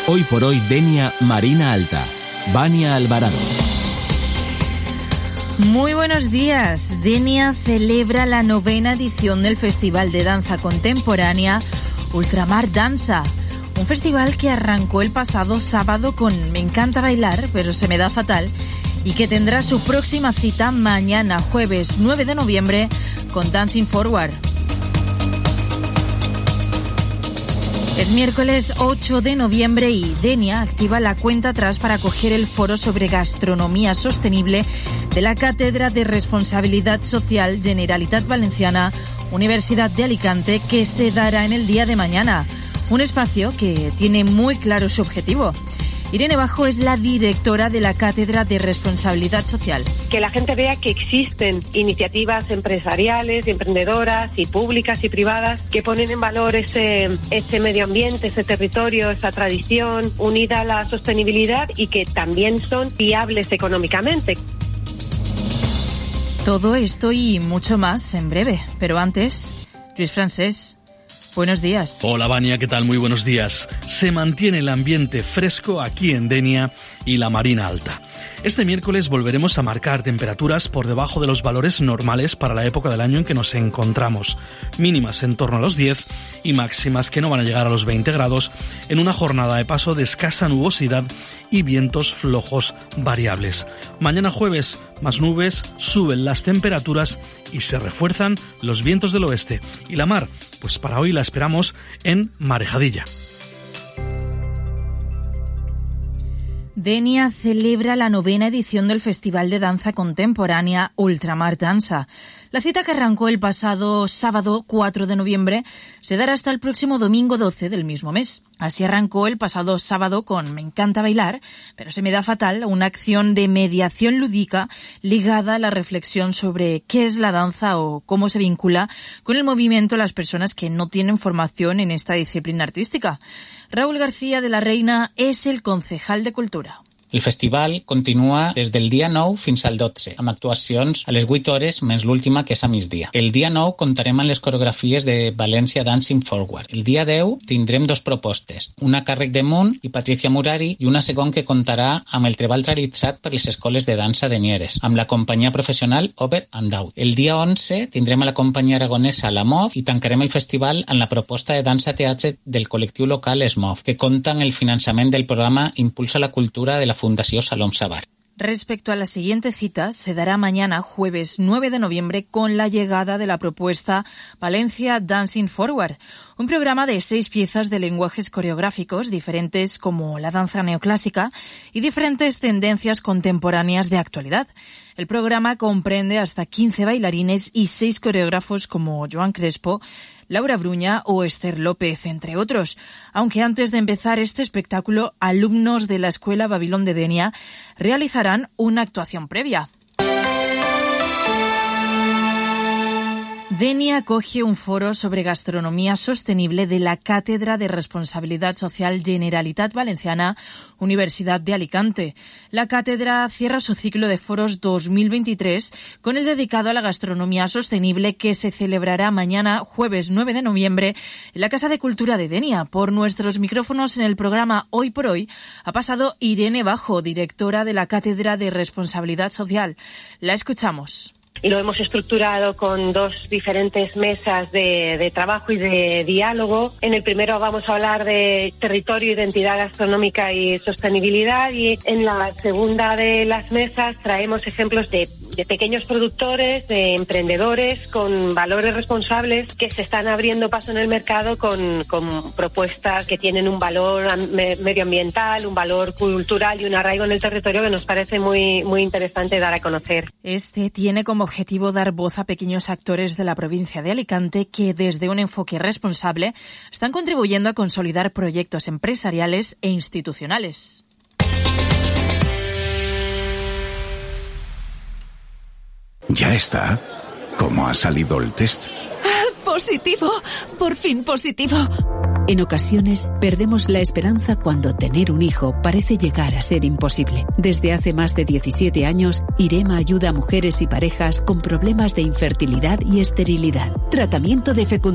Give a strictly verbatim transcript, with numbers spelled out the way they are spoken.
Hoy por hoy Denia, Marina Alta. Vania Alvarado. Muy buenos días. Denia celebra la novena edición del Festival de Danza Contemporánea Ultramar Dansa. Un festival que arrancó el pasado sábado con Me encanta bailar, pero se me da fatal, y que tendrá su próxima cita mañana, jueves nueve de noviembre, con Dancing Forward. Es miércoles ocho de noviembre y Denia activa la cuenta atrás para acoger el foro sobre gastronomía sostenible de la Cátedra de Responsabilidad Social Generalitat Valenciana, Universidad de Alicante, que se dará en el día de mañana. Un espacio que tiene muy claro su objetivo. Irene Bajo es la directora de la Cátedra de Responsabilidad Social. Que la gente vea que existen iniciativas empresariales y emprendedoras y públicas y privadas que ponen en valor ese, ese medio ambiente, ese territorio, esa tradición unida a la sostenibilidad y que también son viables económicamente. Todo esto y mucho más en breve, pero antes, Luis Francés. Buenos días. Hola, Vania, ¿qué tal? Muy buenos días. Se mantiene el ambiente fresco aquí en Denia y la Marina Alta. Este miércoles volveremos a marcar temperaturas por debajo de los valores normales para la época del año en que nos encontramos. Mínimas en torno a los diez y máximas que no van a llegar a los veinte grados en una jornada de paso de escasa nubosidad y vientos flojos variables. Mañana jueves, más nubes, suben las temperaturas y se refuerzan los vientos del oeste. Y la mar, pues para hoy la esperamos en Marejadilla. Denia celebra la novena edición del Festival de Danza Contemporánea Ultramar Dansa. La cita, que arrancó el pasado sábado cuatro de noviembre, se dará hasta el próximo domingo doce del mismo mes. Así arrancó el pasado sábado con Me encanta bailar, pero se me da fatal, una acción de mediación lúdica ligada a la reflexión sobre qué es la danza o cómo se vincula con el movimiento las personas que no tienen formación en esta disciplina artística. Raúl García de la Reina és el concejal de Cultura. El festival continua des del dia nou fins al dotze, amb actuacions a les vuit hores, menys l'última, que és a migdia. El dia nou comptarem amb les coreografies de València Dancing Forward. El dia deu tindrem dos propostes, una càrrec de Munt i Patricia Murari i una segon que comptarà amb el treball realitzat per les escoles de dansa de Nieres, amb la companyia professional Over and Out. El dia onze tindrem a la companyia aragonesa La Mov i tancarem el festival amb la proposta de dansa-teatre del col·lectiu local Smov, que compta amb el finançament del programa Impulsa la Cultura de la Fundació Salom Sabar. Respecto a la siguiente cita, se dará mañana, jueves nueve de noviembre, con la llegada de la propuesta Valencia Dancing Forward, un programa de seis piezas de lenguajes coreográficos diferentes como la danza neoclásica y diferentes tendencias contemporáneas de actualidad. El programa comprende hasta quince bailarines y seis coreógrafos como Joan Crespo, Laura Bruña o Esther López, entre otros. Aunque antes de empezar este espectáculo, alumnos de la Escuela Babilón de Denia realizarán una actuación previa. Denia acoge un foro sobre gastronomía sostenible de la Cátedra de Responsabilidad Social Generalitat Valenciana, Universidad de Alicante. La cátedra cierra su ciclo de foros dos mil veintitrés con el dedicado a la gastronomía sostenible, que se celebrará mañana, jueves nueve de noviembre, en la Casa de Cultura de Denia. Por nuestros micrófonos en el programa Hoy por Hoy ha pasado Irene Bajo, directora de la Cátedra de Responsabilidad Social. La escuchamos. Y lo hemos estructurado con dos diferentes mesas de, de trabajo y de diálogo. En el primero vamos a hablar de territorio, identidad gastronómica y sostenibilidad, y en la segunda de las mesas traemos ejemplos de, de pequeños productores, de emprendedores con valores responsables que se están abriendo paso en el mercado con, con propuestas que tienen un valor medioambiental, un valor cultural y un arraigo en el territorio que nos parece muy, muy interesante dar a conocer. Este tiene como objetivo dar voz a pequeños actores de la provincia de Alicante que, desde un enfoque responsable, están contribuyendo a consolidar proyectos empresariales e institucionales. Ya está. ¿Cómo ha salido el test? ¡Positivo! ¡Por fin positivo! En ocasiones, perdemos la esperanza cuando tener un hijo parece llegar a ser imposible. Desde hace más de diecisiete años, IREMA ayuda a mujeres y parejas con problemas de infertilidad y esterilidad. Tratamiento de fecundación